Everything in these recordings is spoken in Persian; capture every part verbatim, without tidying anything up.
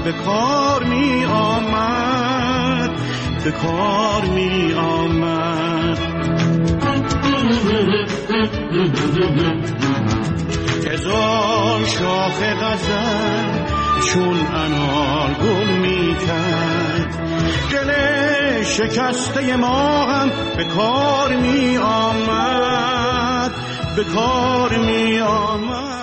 به کار می آمد، به کار می آمد. هزار شاخ غزل چون انار گل می کرد، دل شکسته ما هم به کار می آمد، به کار می آمد.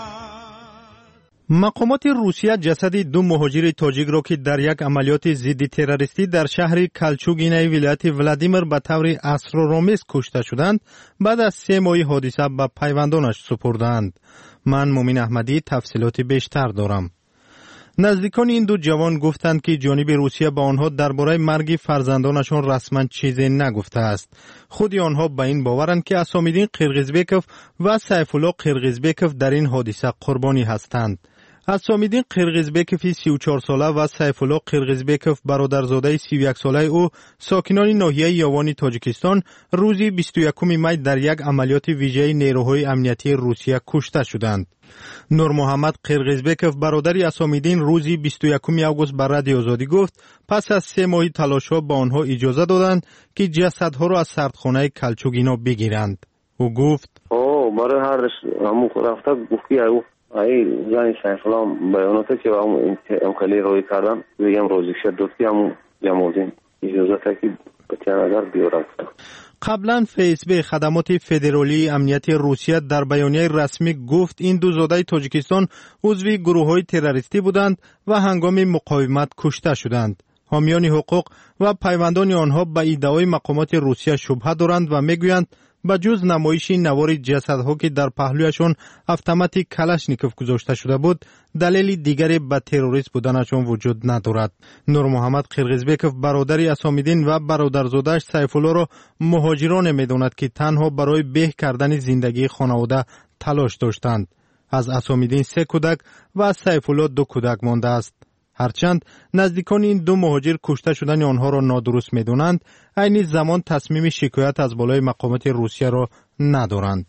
مقامات روسیه جسد دو مهاجر تاجیک را که در یک عملیات ضد تروریستی در شهر کلچوگینای ولایت ولادیمیر به طور اسرارآمیز کشته شدند، بعد از سه ماه حادثه به پیوندانش سپردند. من مومن احمدی تفصیلات بیشتر دارم. نزدیکان این دو جوان گفتند که جانب روسیه با آنها درباره مرگ فرزندانشان رسما چیزی نگفته است. خود آنها به این باورند که اسامدین قرغیزبکوف و سیف الله قرغیزبکوف در این حادثه قربانی هستند. اسامدین قرغیزبکوف سی و چهار ساله و سیف الله قرغیزبکوف برادرزاده سی و یک ساله او ساکنان ناحیه یاوان تاجیکستان روز بیست و یکم می در یک عملیات ویژه نیروهای امنیتی روسیه کشته شدند. نور محمد قرغیزبکوف برادر اسامدین روز بیست و یکم آگوست بر رادیو آزادی گفت پس از سه ماه تلاش‌ها به آنها اجازه دادند که جسدها را از سردخانه کلچوگینا بگیرند. او گفت او برای هر همون رفته گفتی او ای یعنی سیفلام بیاناتی که همون امکالی روی کردن بگم روزی شد دوستی همون جمعوزین اجازه تا که بتیان اگر بیارم. قبلا فیسبوک خدمات فدرالی امنیتی روسیه در بیانیه رسمی گفت این دو زاده تاجیکستان عضو گروه‌های تروریستی بودند و هنگام مقاومت کشته شدند. حامیان حقوق و پیوندان آنها به ادعای مقامات روسیه شبهه دارند و میگویند به جز نمایش نوار جسدها که در پهلویشان اتومات کلاشنیکوف گذاشته شده بود، دلیل دیگری به تروریست بودنشان وجود ندارد. نور محمد قرغیزبکوف برادر اسامدین و برادرزاده‌اش سیف الله را مهاجران می‌داند که تنها برای بهتر کردن زندگی خانواده تلاش داشتند. از اسامدین سه کودک و از سیف الله دو کودک مانده است. هرچند نزدیکان این دو مهاجر کشته شدن آنها را نادرست می‌دانند، عین زمان تصمیم شکایت از بالای مقامات روسیه را ندارند.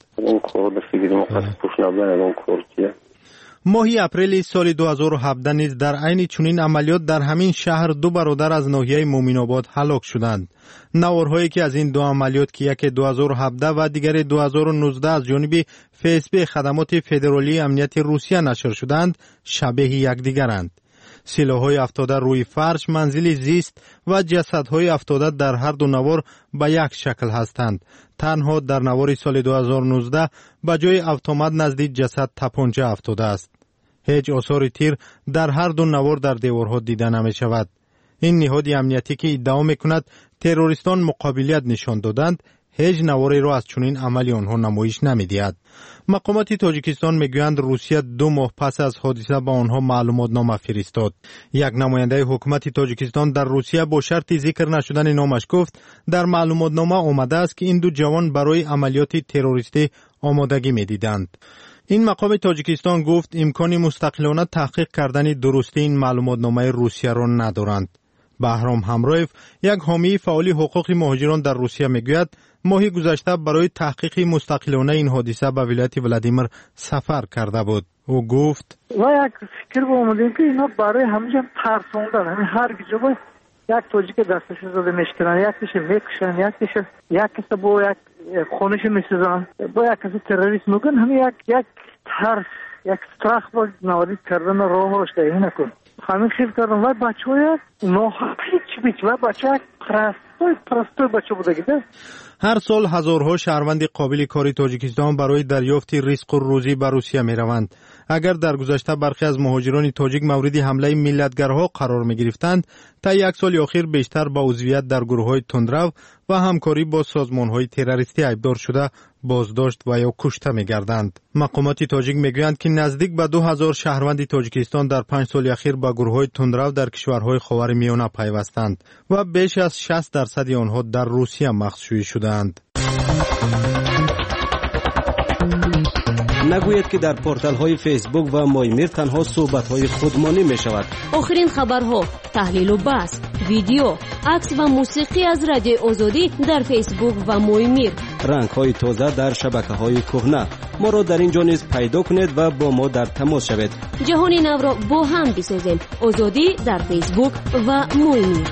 ماه اپریل سال دو هزار و هفده نیز در عین چنین عملیات در همین شهر دو برادر از ناحیه مومن‌آباد هلاک شدند. نوارهایی که از این دو عملیات که یکی دو هزار و هفده و دیگری دو هزار و نوزده از جانب فیسبوک خدمات فدرالی امنیتی روسیه نشر شدند، شبیه یکدیگرند. سلاح‌های افتاده روی فرش، منزل زیست و جسدهای افتاده در هر دو نوار به یک شکل هستند. تنها در نوار سال دو هزار و نوزده به جای اتومات نزدیک جسد تپانچه افتاده است. هیچ آثار تیر در هر دو نوار در دیوارها دیده نمی شود. این نهاد امنیتی که ادعا می‌کند تروریستان مقابلیت نشان دادند، هیچ نواری را از چنین عملی آنها نمایش نمی‌دهد. مقامات تاجیکستان میگویند روسیه دو ماه پس از حادثه با آنها معلومات نامه فرستاد. یک نماینده حکومت تاجیکستان در روسیه با شرط ذکر نشدن نامش گفت در معلومات نامه آمده است که این دو جوان برای عملیات تروریستی آمادگی می‌دیدند. این مقام تاجیکستان گفت امکان مستقلانه تحقیق کردن درستی این معلومات نامه روسیه را ندارند. بهرام همرایف، یک حامی فعال حقوق مهاجران در روسیه میگوید ماه گذشته برای تحقیق مستقلانه این حادثه به ولایت ولادیمیر سفر کرده بود. او گفت و یک فکر با اومدیم که اینا برای همینجا ترسوندن، همین هر جا باید یک تاجیک دستش زده میشکنن، یک کسی میکشن، یک کسی یک کسی با یک خونش میسازن، با یک کسی تروریست میگن، همین یک یک ترس، یک استراخ با نوارید کردن راه روش دهی نکن. همین خیلی کردن و بچه های ناحقی چی بیچ و بچه های پرستوی پرستوی بچه بوده گیده. هر سال هزارها شهروند قابل کاری تاجیکستان برای دریافت رزق و روزی به روسیه می روند. اگر در گذشته برخی از مهاجران تاجیک مورد حمله ملتگرها قرار می گرفتند، تا یک سال اخیر بیشتر با عضویت در گروه‌های تندرو و همکاری با سازمان‌های تروریستی ایبدار شده بازداشت و یا کشته می گردند. مقامات تاجیک می گویند که نزدیک به دو هزار شهروند تاجیکستان در پنج سال اخیر با گروه‌های تندرو در کشورهای خاورمیانه پیوستند و بیش از شصت درصد آنها در روسیه مخفی شدند. نگوید که در پورتال های فیسبوک و مایمیر تنها صحبت های خودمانی می شود. آخرین خبرها، تحلیل و بحث، ویدیو، عکس و موسیقی از رادیو آزادی در فیسبوک و مایمیر. رنگ های تازه در شبکه های کهنه. ما را در اینجا نیز پیدا کنید و با ما در تماس شوید. جهان نو را با هم بسازیم. آزادی در فیسبوک و مویمیر.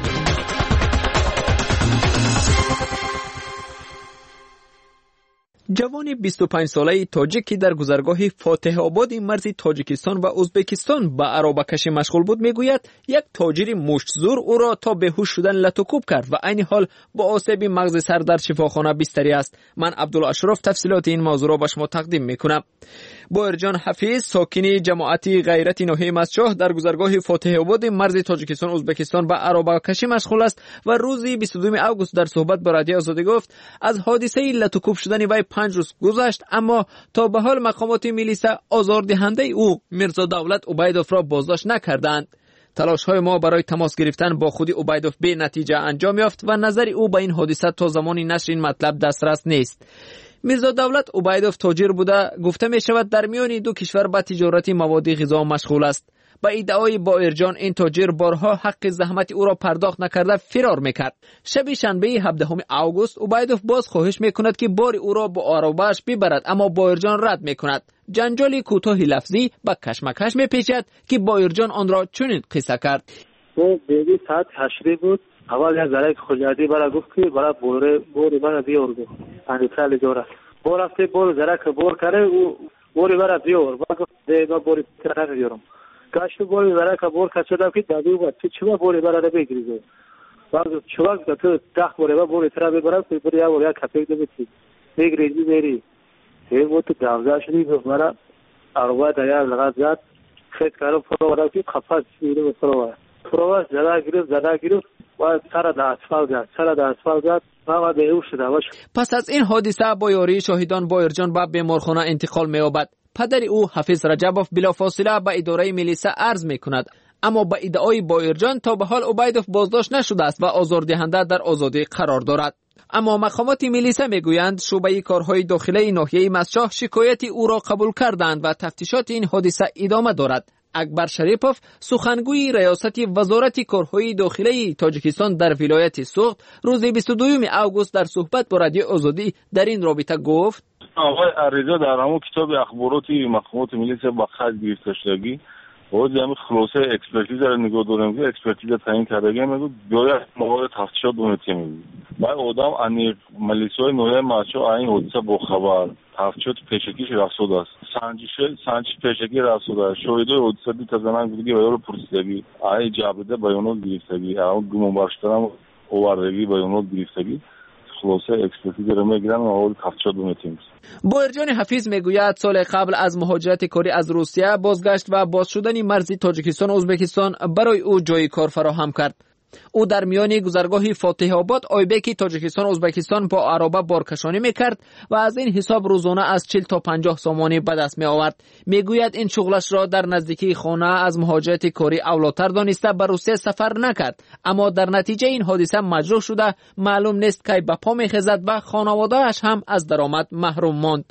جوان بیست و پنج ساله تاجیکی در گذرگاه فاتح آباد مرز تاجیکستان و ازبکستان به عرابه‌کشی مشغول بود میگوید یک تاجر مشت‌زور او را تا بیهوش شدن لطوکوب کرد و عین حال با آسیب مغز سر در شفاخانه بستری است. من عبدالاشرف تفصیلات این موضوع را به شما تقدیم میکنم. باهرجان حفیظ ساکن جماعت غیرت ناحیه مسجح در گذرگاه فاتح آباد مرز تاجیکستان ازبکستان به عرابه‌کشی مشغول است و روز بیست و دوم آگوست در صحبت با رادیو آزادی گفت از حادثه لطوکوب شدن وی پنج روز گذشت، اما تا به حال مقامات میلیسا آزاردهنده او میرزا دولت عبیدوف را بازداشت نکردند. تلاش های ما برای تماس گرفتن با خود عبیدوف به نتیجه انجام یافت و نظر او به این حادثه تا زمان نشر این مطلب دسترس نیست. میرزا دولت عبیدوف تاجر بوده گفته می شود در میان دو کشور به تجارت مواد غذا مشغول است. با ادعای باهرجان این تاجر بارها حق زحمت او را پرداخت نکرده فرار میکرد. شب شنبه هفدهم آگوست عبیدوف باز خواهش میکند که بار او را با عربه‌اش ببرد، اما باهرجان رد میکند. جنجال کوتاه لفظی با کشمکش میپیچد که باهرجان آن را چنین قصه کرد. او بیبی ساعت هشت بود. اول یک ذره خجالتی برای گفت که برای بوره بوری برای بیار گفت اندیسال جورا بور رفته بور ذره که بور کرده او بوری برای بیار با گفت دیگه بوری کرده بیارم کاش بوری ذره که بور کشیده که دادی و چه چه بوری برای بگیری بعد چوک که تو تخت بوری با بوری ترا ببره تو بوری یا بوری کپی ده بچی بگیری بری هی بود داوزا شدی برای اروا دایا لگا زد خیت کارو فرو که خفاش میره فرو فرو زدا گیرو زدا گیرو و سر د اسفالت زد سر د اسفالت زد و بیهوش شد. پس از این حادثه با یاری شاهدان باهرجان به بیمارخانه انتقال می‌یابد. پدر او حفیظ رجبوف بلافاصله به اداره میلیسا عرض می‌کند، اما با ادعای باهرجان تا به حال عبیدوف بازداشت نشده است و آزاردهنده در آزادی قرار دارد. اما مقامات میلیسا میگویند شعبه کارهای داخلی ناحیه مسجح شکایت او را قبول کردند و تفتیشات این حادثه ادامه دارد. اکبر شریپوف سخنگوی ریاست وزارت کارهای داخلی تاجیکستان در ولایت سوخت روز بیست و دوم آگوست در صحبت با رادیو آزادی در این رابطه گفت آقای عریضه در همون کتاب اخباراتی مقامات میلیسا با خط گرفته شدگی باید همین خلاصه اکسپرتیز را نگاه داریم که اکسپرتیز تعیین کردگی میگه باید موارد تفتیشات دونتی میگه باید آدم انی ملیسای نوعی ماچو این حادثه با خبر تفتیشات پیشگیش رفسود است سنجش سنجش پیشگی رفسود است شاهدای حادثه دو تا زنان بودگی و یارو پرسیدگی ای جابرده بیانات گرفتگی اون گمان برشترم اووردگی بیانات گرفتگی خلاصه اکسپرتیز را میگیرن و اول تفتیشات دونتی میگه. باهرجان حفیظ میگوید سال قبل از مهاجرت کاری از روسیه بازگشت و باز شدن مرز تاجیکستان ازبکستان برای او جای کار فراهم کرد. او در میان گذرگاه فاتح آباد آیبک تاجیکستان ازبکستان با عربه بارکشانی میکرد و از این حساب روزانه از چهل تا پنجاه سامانی به دست می آورد. میگوید این شغلش را در نزدیکی خانه از مهاجرت کاری اولاتر دانسته به روسیه سفر نکرد، اما در نتیجه این حادثه مجروح شده معلوم نیست کی به پا میخیزد و خانواده‌اش هم از درآمد محروم ماند.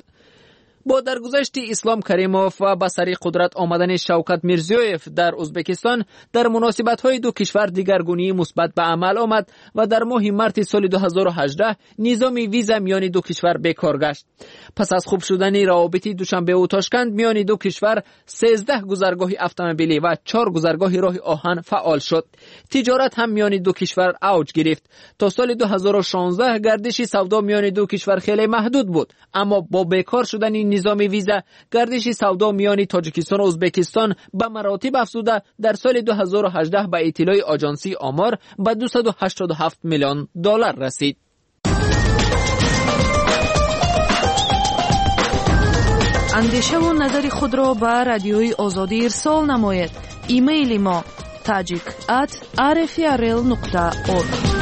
با درگذشت اسلام کریموف و به سر قدرت آمدن شوکت میرزیویف در ازبکستان در مناسبت‌های دو کشور دیگرگونی مثبت به عمل آمد و در ماه مارس سال دو هزار و هجده نظام ویزا میان دو کشور بیکار گشت. پس از خوب شدن روابط دوشنبه و تاشکند میان دو کشور سیزده گذرگاه اتومبیلی و چهار گذرگاه راه آهن فعال شد. تجارت هم میان دو کشور اوج گرفت. تا سال دو هزار و شانزده گردش سودا میان دو کشور خیلی محدود بود، اما با بیکار شدن نظام ویزا گردش سودا میان تاجیکستان و ازبکستان به مراتب افزوده در سال دو هزار و هجده به اطلاع آژانسی آمار به دویست و هشتاد و هفت میلیون دلار رسید. اندیشه و نظر خود را به رادیوی آزادی ارسال نمایید. ایمیل ما tajik at r f r l nokta org.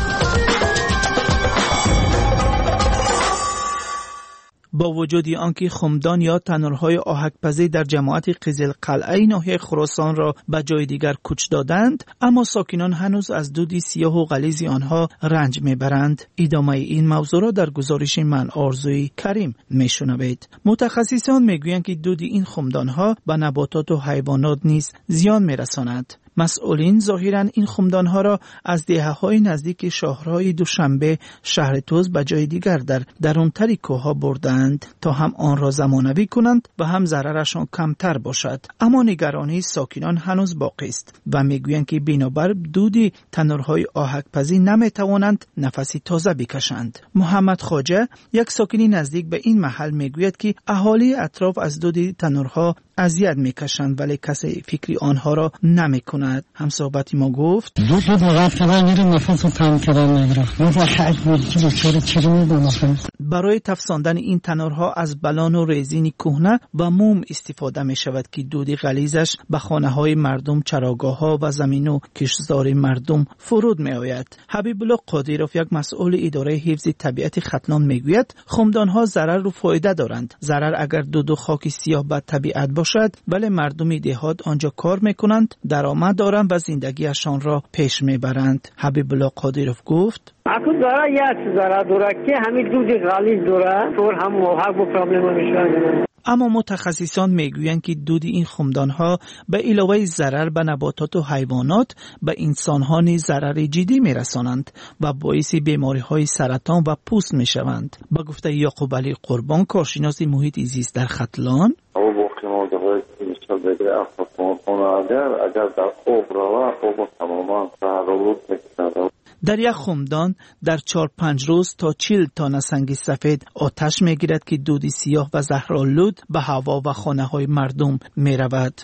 با وجود آنکه خمدان یا تنورهای آهک‌پزی در جماعت قزل قلعه ناحیه خراسان را به جای دیگر کوچ دادند، اما ساکنان هنوز از دود سیاه و غلیظ آنها رنج میبرند. ادامه این موضوع را در گزارش من آرزوی کریم میشنوید. متخصصان میگویند که دود این خمدانها به نباتات و حیوانات نیز زیان میرساند. مسئولین ظاهراً این خمدانها را از دهه‌های نزدیک شهرهای دوشنبه، شهر توز به جای دیگر در درونتر کوه‌ها بردند تا هم آن را زمانوی کنند و هم ضررشان کمتر باشد. اما نگرانی ساکنان هنوز باقی است و میگویند که بنابر دود تنورهای آهک‌پزی نمیتوانند نفسی تازه بکشند. محمد خواجه، یک ساکنی نزدیک به این محل، میگوید که اهالی اطراف از دود تنورها اذیت میکشند ولی کسی فکری آنها را نمیکند. همصحبت ما گفت دو دو دقیقه کردن میره نفس رو تمام کردن نگیره. برای تفساندن این تنورها از بلان و ریزین کهنه و موم استفاده می شود که دود غلیظش به خانه های مردم، چراگاه ها و زمین و کشتزار مردم فرود می آید. حبیب الله قادیروف، یک مسئول اداره حفظ طبیعت ختلان، می گوید خمدان ها ضرر و فایده دارند. ضرر اگر دود و خاک سیاه به طبیعت باشد، ولی مردم دهات آنجا کار می کنند، درآمد دارند و زندگیشان را پیش می برند. حبیب الله قادیروف گفت اكو داره یک ضرر داره که همین دود غلیظ داره طور هم موحق با پرابلم میشه. اما متخصصان میگویند که دود این خمدانها به علاوه ضرر به نباتات و حیوانات به انسانها نیز ضرر جدی میرسانند و باعث بیماری‌های سرطان و پوست میشوند. به گفته یعقوب علی قربان، کارشناس محیط زیست در ختلان، اگر در خوب روه خوب تماما تحرول میکنه. در یک خمدان در چهار پنج روز تا چهل تن سنگ سفید آتش میگیرد که دود سیاه و زهرآلود به هوا و خانه های مردم میرود.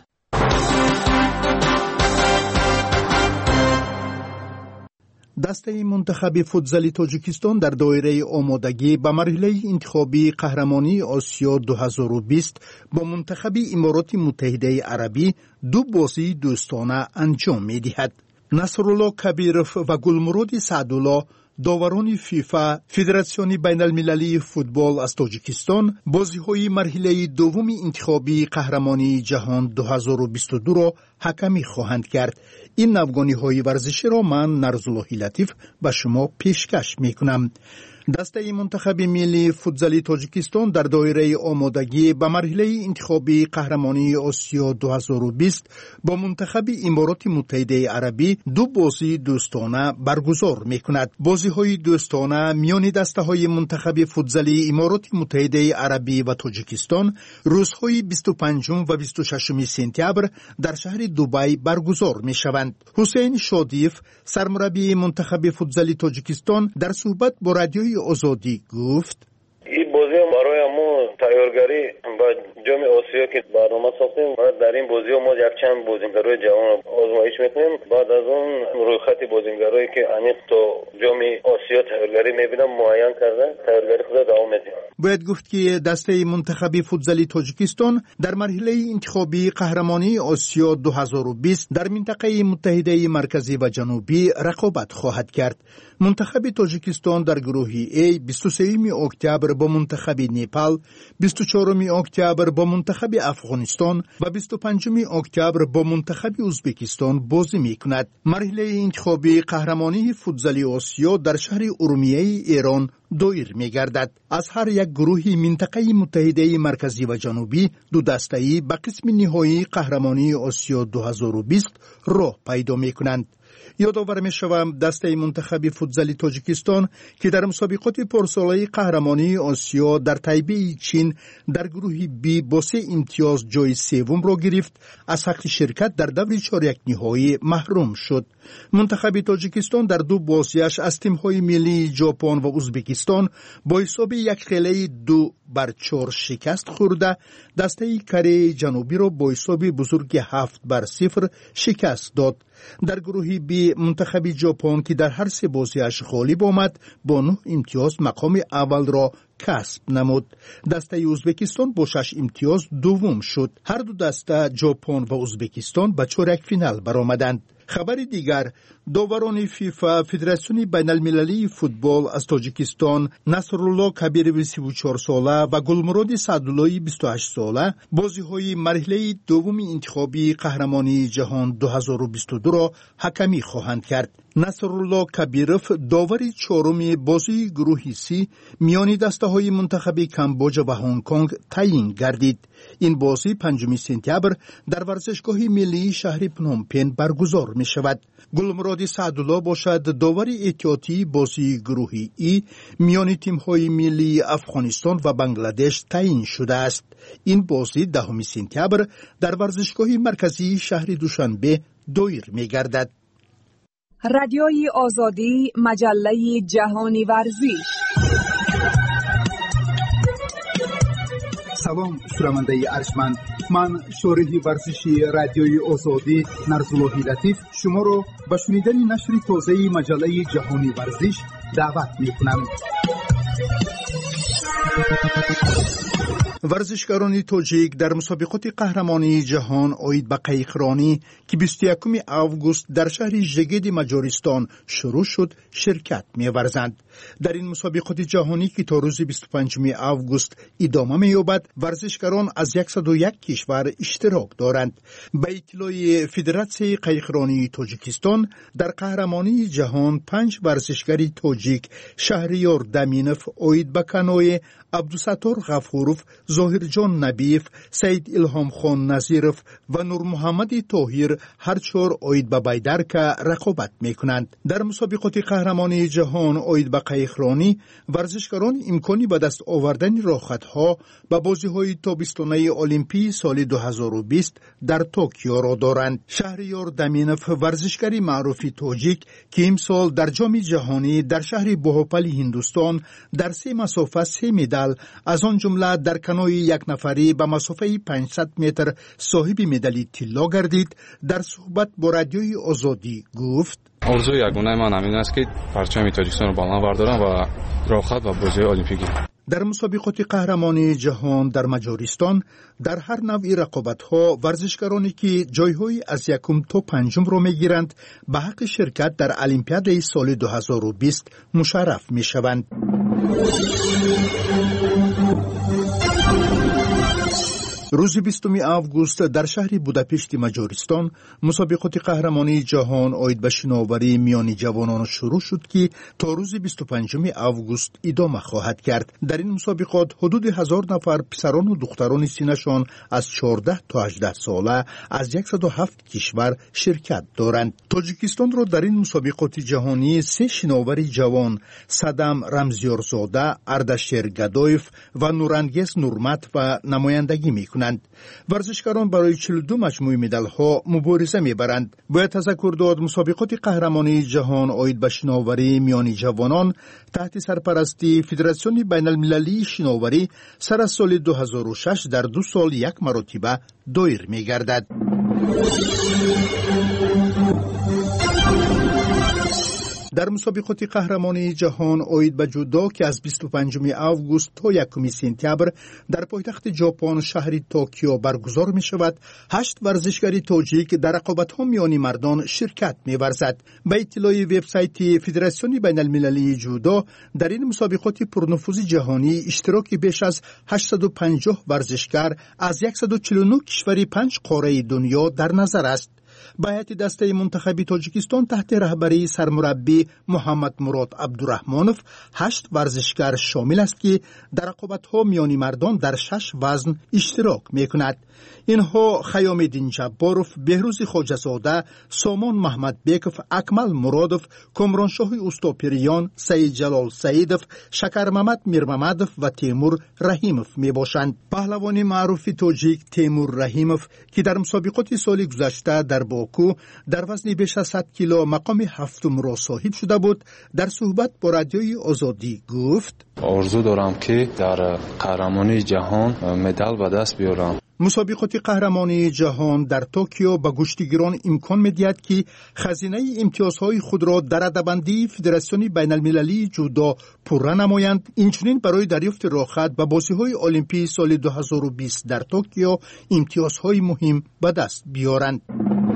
دسته منتخب فوتزالی تاجیکستان در دایره آمادگی به مرحله انتخابی قهرمانی آسیا دو هزار و بیست با منتخب امارات متحده عربی دو بازی دوستانه انجام می‌دهد. نصرالله کبیرов و گلمراد سعدالله، داوران فیفا، فدراسیون بین المللی فوتبال از تاجیکستان، بازی‌های مرحله دوم انتخابی قهرمانی جهان دو هزار و بیست و دو را حکمی خواهند کرد. این نوگانی‌های ورزشی را من نرزالله لطیف به شما پیشکش می‌کنم. دسته منتخب ملی فوتزالی تاجیکستان در دایره آمادگی به مرحله انتخابی قهرمانی آسیا دو هزار و بیست با منتخب امارات متحده عربی دو بازی دوستانه برگزار می‌کند. بازی‌های دوستانه میان دسته‌های منتخب فوتزالی امارات متحده عربی و تاجیکستان روزهای بیست و پنجم و بیست و ششم سپتامبر در شهر دبی برگزار می‌شوند. حسین شادیف، سرمربی منتخب فوتزالی تاجیکستان، در صحبت با رادیوی آزادی گفت این بازی برای ما تیارگری با جام آسیا که برنامه ساختیم و در این بازی ما یک چند بازیگرای جوان آزمایش میکنیم. بعد از اون رویخط بازیگرایی که عمیق تا جام آسیا تیارگری میبینم معین کرده تیارگری خود دوام میدیم. باید گفت که دسته منتخب فوتزالی تاجیکستان در مرحله انتخابی قهرمانی آسیا دو هزار و بیست در منطقه متحده مرکزی و جنوبی رقابت خواهد کرد. منتخب تاجیکستان در گروه A بیست و سوم اکتبر با منتخب نیپال، بیست و چهارم اکتبر با منتخب افغانستان و بیست و پنجم اکتبر با منتخب ازبکستان بازی می‌کند. مرحله انتخابی قهرمانی فوتزالی آسیا در شهر ارومیه ایران دایر می‌گردد. از هر یک گروه منطقه متحده مرکزی و جنوبی دو دسته‌ای به قسم نهایی قهرمانی آسیا دو هزار و بیست راه پیدا می‌کنند. یادآور می‌شوم دسته منتخب فوتزالی تاجیکستان که در مسابقات پارسالی قهرمانی آسیا در تایپه چین در گروه بی با سه امتیاز جای سوم را گرفت، از حق شرکت در دور چهارده نهایی محروم شد. منتخب تاجیکستان در دو بازیش از تیم‌های ملی ژاپن و ازبکستان با حساب یک خیلی دو بر چهار شکست خورده، دسته کره جنوبی را با حساب بزرگ هفت بر صفر شکست داد. در گروه بی منتخب ژاپن که در هر سه بازیش غالب آمد با نه امتیاز مقام اول را کسب نمود. دسته ازبکستان با شش امتیاز دوم شد. هر دو دسته ژاپن و ازبکستان به چهارده فینال برآمدند. خبر دیگر، داوران فیفا فدراسیون بین المللی فوتبال از تاجیکستان نصرالله کبیرov سی و چهار ساله و گلمراد سعدالله بیست و هشت ساله بازی های مرحله دوم انتخابی قهرمانی جهان دو هزار و بیست و دو را حکمی خواهند کرد. نصرالله کبیرov داوری چهارم بازی گروه سی میان دسته های منتخب کامبوجا و هنگ کنگ تعیین گردید. این بازی پنجم سپتامبر در ورزشگاه ملی شهر پنومپن برگزار می شود. گلمراد سعدالله باشد داور احتیاطی بازی گروه ای میان تیم های ملی افغانستان و بنگلادش تعیین شده است. این بازی دهم سپتامبر در ورزشگاه مرکزی شهر دوشنبه دایر می گردد. رادیوی آزادی، مجله جهانی ورزش. سلام شنونده ارجمند، من شارح ورزشی رادیوی آزادی نرزالله لطیف شما را به شنیدن نشر تازه مجله جهانی ورزش دعوت می‌کنم. ورزشکاران تاجیک در مسابقات قهرمانی جهان آید به قایقرانی که بیست و یکم آگوست در شهر ژگد مجارستان شروع شد شرکت می‌ورزند. در این مسابقات جهانی که تا روز بیست و پنجم آگوست ادامه می‌یابد، ورزشکاران از صد و یک کشور اشتراک دارند. به اطلاع فدراسیون قایقرانی تاجیکستان در قهرمانی جهان پنج ورزشکار تاجیک شهریار دامینوف، آید به کنوی، عبدالستار غفورov، ظاهر جان نبیف، سید الهام خان نظیرov و نور محمد طاهر هر چهار آید به بیدرکه رقابت میکنند. در مسابقات قهرمانی جهان آید به قایقرانی ورزشکاران امکانی به دست آوردن راحت‌ها به بازی‌های تابستانه المپی سال دو هزار و بیست در توکیو را دارند. شهریار دامینوف ورزشکاری معروف تاجیک که امسال در جام جهانی در شهر بهوپلی هندوستان در سه مسافت سه مدال از آن جمله در کنوی یک نفری به مسافه پانصد متر صاحب مدال طلا گردید، در صحبت با رادیوی آزادی گفت: آرزوی یگانه من همین است که پرچم تاجیکستان را بالا بردارم و راحت و بازی المپیکی. در مسابقات قهرمانی جهان در مجارستان در هر نوع رقابت‌ها ورزشکارانی که جای‌های از یکم تا پنجم را می‌گیرند به حق شرکت در المپیاد سال دو هزار و بیست مشرف می‌شوند. روز بیستم آگوست در شهر بوداپشت مجارستان مسابقات قهرمانی جهان آید به شناوری میان جوانان شروع شد که تا روز بیست و پنجم آگوست ادامه خواهد کرد. در این مسابقات حدود هزار نفر پسران و دختران سینشان از چهارده تا هجده ساله از صد و هفت کشور شرکت دارند. تاجیکستان را در این مسابقات جهانی سه شناور جوان صدام رمزیارزاده، اردشیر گدایف و نورانگیز نورمت و نمایندگی میکنند. ورزشکاران برای چهل و دو مجموعه مدال ها مبارزه میبرند. باید تذکر داد مسابقات قهرمانی جهان آید به شناوری میان جوانان تحت سرپرستی فدراسیون بین المللی شناوری سر از سال دو هزار و شش در دو سال یک مرتبه دایر میگردد. در مسابقات قهرمانی جهان آید به جودو که از بیست و پنجم آگوست تا یکم سپتامبر در پایتخت ژاپن شهر توکیو برگزار می شود، هشت ورزشکار تاجیک در رقابت‌ها میان مردان شرکت می‌ورزد. به اطلاع وبسایت فدراسیون بین المللی جودو در این مسابقات پرنفوذ جهانی اشتراک بیش از هشتصد و پنجاه ورزشکار از صد و چهل و نه کشور پنج قاره دنیا در نظر است. به هیئت دسته منتخب تاجیکستان تحت رهبری سرمربی محمد مراد عبدالرحمانوف هشت ورزشکار شامل است که در رقابت‌ها میان مردان در شش وزن اشتراک می‌کند. اینها خیام‌الدین جباروف، بهروز خواجه‌زاده، سامان محمد بیکوف، اکمل مرادوف، کامرانشاه اوستاپریان، سید جلال سیدوف، شکر محمد میرمحمدوف و تیمور رحیموف میباشند. پهلوان معروف تاجیک تیمور رحیموف که در مسابقات سال گذشته در باکو در وزن بیش از صد کیلو مقام هفتم را صاحب شده بود، در صحبت با رادیوی آزادی گفت: آرزو دارم که در قهرمانی جهان مدال به دست بیارم. مسابقات قهرمانی جهان در توکیو به گشتیگران امکان می‌دهد که خزینه امتیازهای خود را در رده‌بندی فدراسیون بین المللی جودو پره نمایند، اینچنین برای دریافت راحت به بازی‌های المپی سال دو هزار و بیست در توکیو امتیازهای مهم به دست بیارند.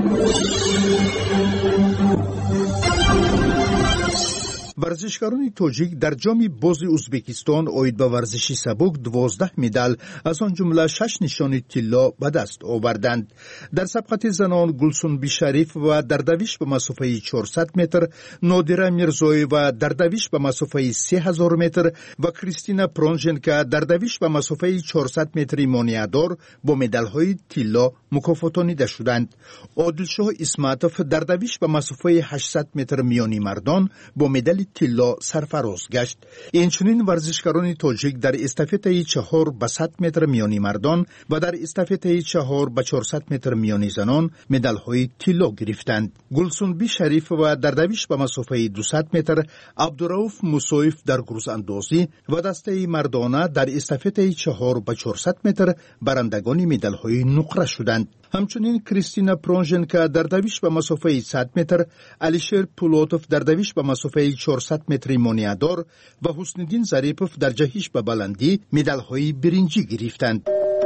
ورزشکاران تاجیک در جام باز ازبکستان اوید به ورزشی سبک دوازده مدال از آن جمله شش نشان طلا به دست آوردند. در سبقت زنان گلسون بیشریف و در دویش به مسافه چهارصد متر، نادره میرزایی و در دویش به مسافه سه هزار متر و کریستینا پرونژنکا در دویش به مسافه چهارصد متری مانعدار با مدال‌های طلا مکافاتانیده شدند. عادلشاه اسمتوف در دویش به مسافه هشتصد متر میانی مردان با مدال طلا سرفراز گشت. اینچنین ورزشکاران تاجیک در استافته چهار به صد متر میانی مردان و در استافته چهار به چهارصد متر میانی زنان مدال‌های طلا گرفتند. گلسونبی شریف و در دویش به مسافه دویست متر، عبدالرؤوف موسویف در گروز اندازی و دسته مردانه در استافته چهار به چهارصد متر برندگان مدال‌های نقره شدند. همچنین کریستینا پرونژنکا در دویش به مسافه صد متر، علیشیر پولوتوف در دویش به مسافه چهارصد متری مانعدار و حسن‌الدین ظریفوف در جهش به بلندی مدال‌های برنجی گرفتند.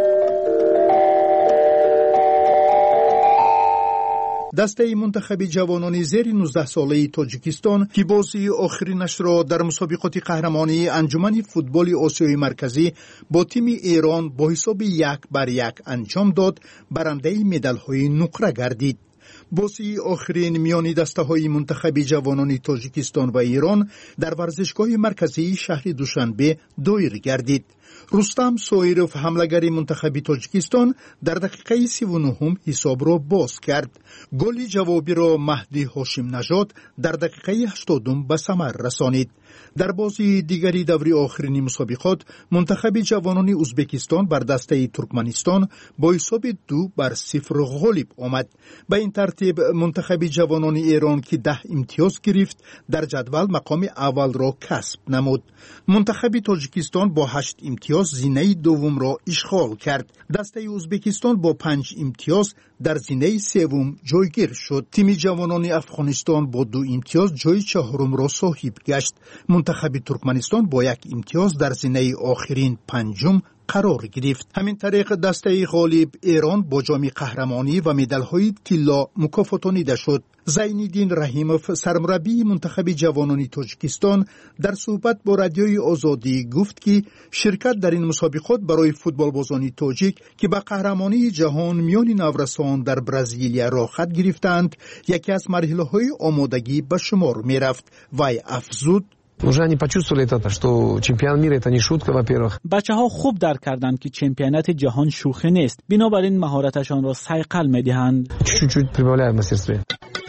دسته منتخب جوانان زیر نوزده ساله تاجیکستان که بازی آخرینش را در مسابقات قهرمانی انجمن فوتبال آسیای مرکزی با تیم ایران با حساب یک بر یک انجام داد، برنده مدال‌های نقره گردید. بازی آخرین میان دسته های منتخب جوانان تاجیکستان و ایران در ورزشگاه مرکزی شهر دوشنبه دایر گردید. رستم سویروف حمله‌گر منتخب تاجیکستان در دقیقه سی و نه حساب را باز کرد. گل جوابی را مهدی هاشم نژاد در دقیقه هشتاد به ثمر رسانید. در بازی دیگری دوری آخرین مسابقات منتخب جوانان ازبکستان بر دسته ترکمنستان با حساب دو بر صفر غالب آمد. به این ترتیب منتخب جوانان ایران که ده امتیاز گرفت در جدول مقام اول را کسب نمود. منتخب تاجیکستان با هشت امتیاز زینه دوم را اشغال کرد. دسته ازبکستان با پنج امتیاز در زینه سوم جایگیر شد. تیم جوانان افغانستان با دو امتیاز جای چهارم را صاحب گشت. منتخب ترکمنستان با یک امتیاز در زینه آخرین پنجم قرار گرفت. همین طریق دسته غالب ایران با جام قهرمانی و مدال‌های طلا مکافاتانیده شد. زینالدین رحیموف سرمربی منتخب جوانان تاجیکستان در صحبت با رادیوی آزادی گفت که شرکت در این مسابقات برای فوتبال بازان تاجیک که به قهرمانی جهان میان نورسان در برزیلیا راه خط گرفتند یکی از مرحله‌های آمادگی به شمار می‌رفت. وی افزود: уже они почувствовали это, что чемпионат мира это не шутка, во-первых. بچه‌ها خوب درک کردند که چمپیونات جهان شوخی نیست. بنابراین مهارتشان را صیقل می‌دهند. чуть-чуть прибавляют в мастерстве.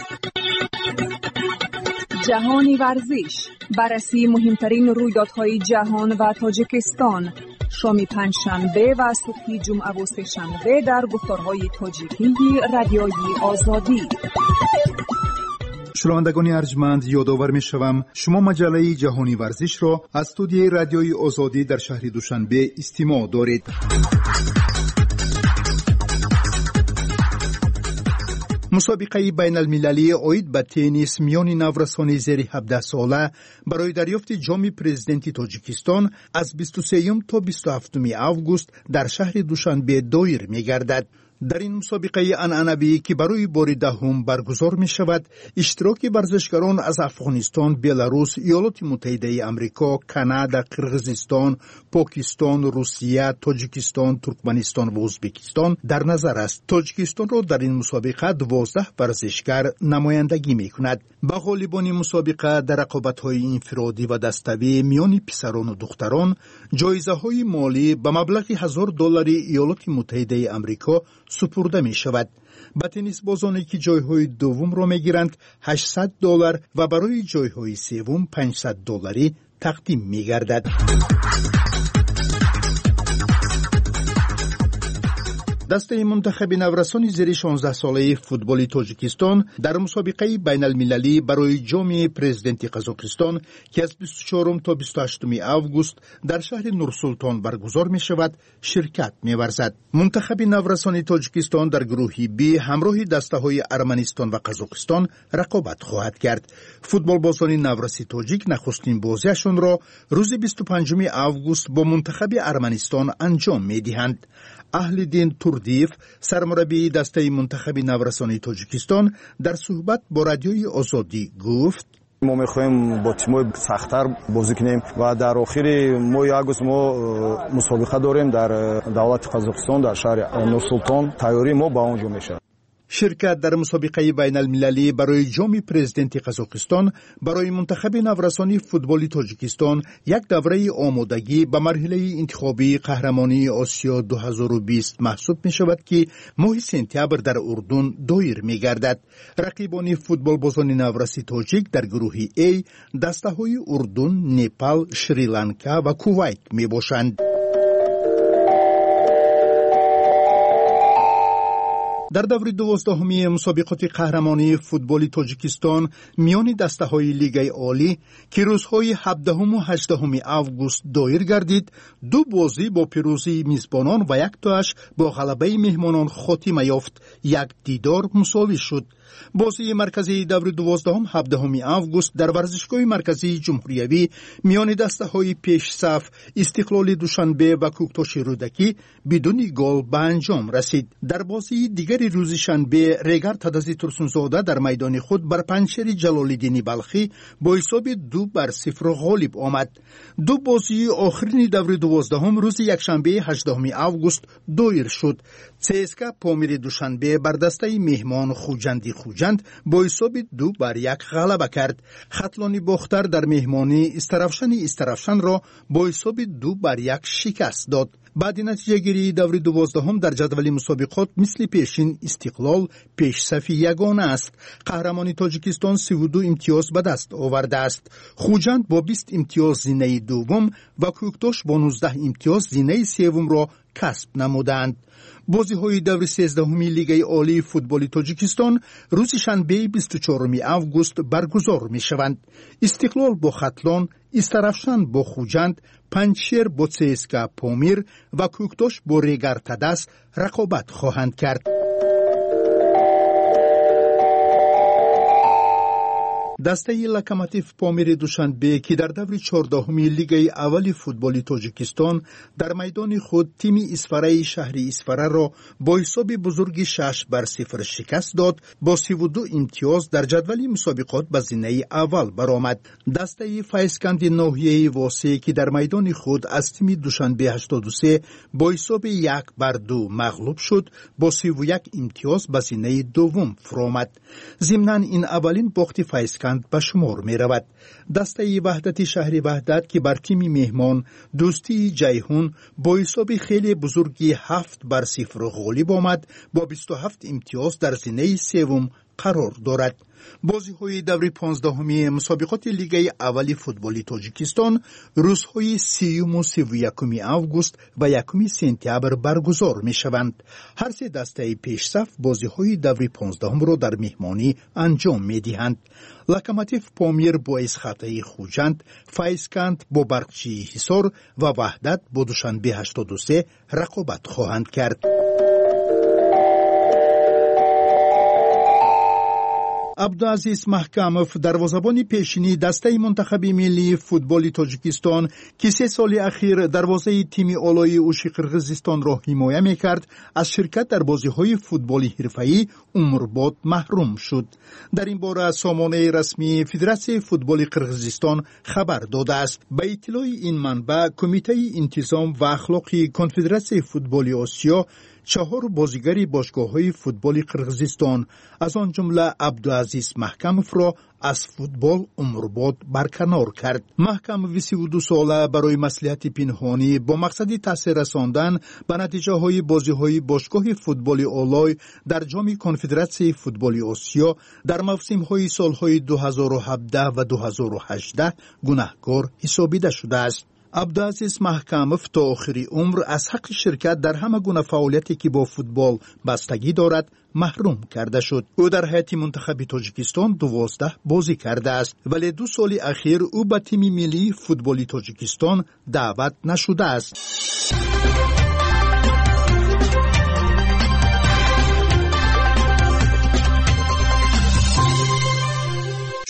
جهانی ورزش، بررسی مهمترین رویدادهای جهان و تاجیکستان، شام پنجشنبه و صبح جمعه و سه‌شنبه در گفتارهای تاجیکی رادیوی آزادی. شنوندگان ارجمند، یادآور می‌شوم شما مجله جهانی ورزش را از استودیوی رادیوی آزادی در شهر دوشنبه استماع دارید. مسابقه بین المللی عاید به تنیس میان نورسان زیر هفده ساله برای دریافت جام پرزیدنت تاجیکستان از بیست و سه تا بیست و هفت آگوست در شهر دوشنبه دایر می‌گردد. در این مسابقه عنعنوی که برای بار دهم برگزار می شود، اشتراک ورزشکاران از افغانستان، بلاروس، ایالات متحده آمریکا، کانادا، قرقیزستان، پاکستان، روسیه، تاجیکستان، ترکمنستان و ازبکستان در نظر است. تاجیکستان را در این مسابقه دوازده ورزشکار نمایندگی می کند. به غالبان مسابقه در رقابت‌های انفرادی و دسته‌ای میان پسران و دختران جایزه‌های مالی به مبلغ هزار دلار ایالات متحده آمریکا سپرده می شود. به تنیس بازانی که جایهای دوم را می گیرند هشتصد دلار و برای جایهای سوم پانصد دلاری تقدیم می گردد. دسته منتخب نورسان زیر شانزده ساله فوتبال تاجیکستان در مسابقه بین المللی برای جام پرزیدنت قزاقستان که از بیست و چهارم تا بیست و هشتم آگوست در شهر نورسلطان برگزار می شود شرکت می ورزد. منتخب نورسان تاجیکستان در گروه بی همراه دسته های ارمنستان و قزاقستان رقابت خواهد کرد. فوتبال بازان نورسی تاجیک نخستین بازیشان را روز بیست و پنجم آگوست با منتخب ارمنستان انجام می دهند. اهلدین توردیف سرمربی دسته منتخب نورسانی تاجیکستان در صحبت با رادیوی آزادی گفت ما می‌خوایم با تیم‌های سخت‌تر بازی کنیم و در آخر ماه آگوست ما مسابقه داریم در دولت قزاقستان در شهر نورسولتان. تیاری ما با اونجا میشه. شرکت در مسابقه بین المللی برای جام پرزیدنت قزاقستان برای منتخب نورسانی فوتبال تاجیکستان یک دوره آمادگی به مرحله انتخابی قهرمانی آسیا دو هزار و بیست محسوب می شود که ماه سپتامبر در اردن دایر می گردد. رقیبان فوتبال بازان نورسی تاجیک در گروه A دسته های اردن، نپال، شریلانکا و کویت می باشند. در دور دوازدهمی مسابقات قهرمانی فوتبال تاجیکستان میان دسته های لیگ عالی که روزهای هفدهم و هجدهم آگوست دایر گردید، دو بازی با پیروزی میزبانان و یک تاش با غلبه مهمانان خاتمه یافت. یک دیدار مساوی شد. بازی مرکزی دور دوازدهم هفدهم آگوست در ورزشگاه مرکزی جمهوریوی میان دسته های پیش صف استقلال دوشنبه و کوکتاش رودکی بدون گل به انجام رسید. در بازی دیگر روز شنبه ریگر تدازی ترسونزاده در میدان خود بر پنچر جلالالدین بلخی با حساب دو بر صفر غالب آمد. دو بازی آخرین دور دوازدهم روز یکشنبه هجدهم آگوست دایر شد. سیسکا پامیر دوشنبه بر دسته مهمان خوجندی خوجند با حساب دو بر یک غلبه کرد. خطلانی باختر در مهمانی استرافشن استرافشن را با حساب دو بر یک شکست داد. بعد نتیجه گیری دور دوازدهم در جدول مسابقات مثل پیشین استقلال پیش صف یگانه است. قهرمانی تاجیکستان سی و دو امتیاز به دست آورده است. خوجند با بیست امتیاز زینه دوم و کوکتاش با نوزده امتیاز زینه سوم را کسب نمودند. بازی های دور سیزدهمی لیگ عالی فوتبال تاجیکستان روز شنبه بیست و چهارم آگوست برگزار می شوند. استقلال با خطلان، استرافشن با خوجند، پنچیر با سیسکا پامیر و کوکتاش با ریگر تدس رقابت خواهند کرد. دسته لوکوموتیو پامیر دوشنبه که در دور چهاردهمی لیگ اول فوتبال تاجیکستان در میدان خود تیم اسفره شهر اسفره را با حساب بزرگ شش بر صفر شکست داد. با سی و دو امتیاز در جدول مسابقات به زینه اول برآمد. دسته فایسکند ناحیه واسه که در میدان خود از تیم دوشنبه هشتاد و سه با حساب یک بر دو مغلوب شد. با سی و یک امتیاز به زینه دوم فرآمد. ضمناً این اولین باخت فایسکند به شمار می رود. دسته وحدت شهر وحدت که بر تیم مهمان دوستی جیهون با حساب خیلی بزرگی هفت بر صفر غالب آمد. با بیست و هفت امتیاز در زینه سوم قرار دارد. بازی های دور پانزدهمی مسابقات لیگ اولی فوتبال تاجیکستان روزهای سیوم و سی و یکم آگوست و یکم سپتامبر برگزار می شوند. هر سه دسته پیش صف بازی های دور پانزدهم را در مهمانی انجام می دهند. لوکوموتیو پامیر با اسخطه خوجند، فایسکند با برقچی حصار و وحدت با دوشنبه هشتاد و سه رقابت خواهند کرد. عبدالعزیز محکموف دروازه‌بان پیشینی دسته منتخب ملی فوتبال تاجیکستان که سه سال اخیر دروازه تیم آلای اوشی قرقیزستان را حمایت می‌کرد از شرکت در بازی‌های فوتبالی حرفه‌ای عمرباد محروم شد. در این باره سامانه رسمی فدراسیون فوتبال قرقیزستان خبر داده است. به اطلاع این منبع کمیته انتظام و اخلاقی کنفدراسیون فوتبال آسیا چهار بازیگر باشگاه‌های فوتبال قرقیزستان از آن جمله عبدالعزیز محکموف را از فوتبال عمرباد برکنار کرد. محکموف سی و دو ساله برای مصلحت پنهانی با مقصد تاثیر رساندن به نتیجه های بازی های باشگاه فوتبال آلای در جام کنفدراسیون فوتبال آسیا در موسم های سالهای دو هزار و هفده و دو هزار و هجده گناهکار حسابیده شده است. عبدالعزیز محکموف تا آخر عمر از حق شرکت در همه گونه فعالیتی که با فوتبال بستگی دارد محروم کرده شد. او در هیئت منتخب تاجیکستان دوازده بازی کرده است ولی دو سال اخیر او به تیم ملی فوتبال تاجیکستان دعوت نشده است.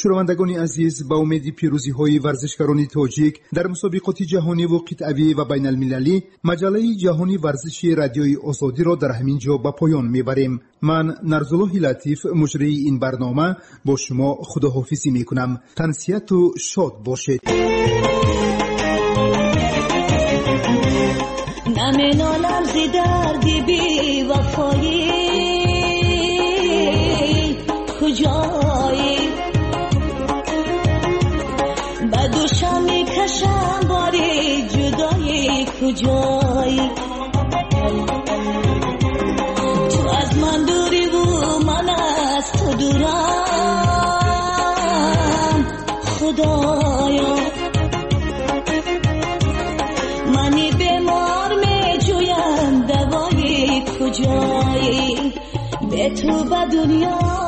شنوندگان عزیز، با امید پیروزی های ورزشکاران تاجیک در مسابقات جهانی و قطعی و بین المللی، مجله جهانی ورزشی رادیوی آزادی را در همین جا به پایان میبریم. من نرزالله لطیف مجری این برنامه با شما خداحافظی میکنم. تنسیت و شاد باشید. نمینالم زی دردی بی وفایی کجایی بدوشم میکشم باری جدایی کجایی تو از من دوری و من از تو دورم خدایا منی بیمار میجویم دوایی کجایی به تو به دنیا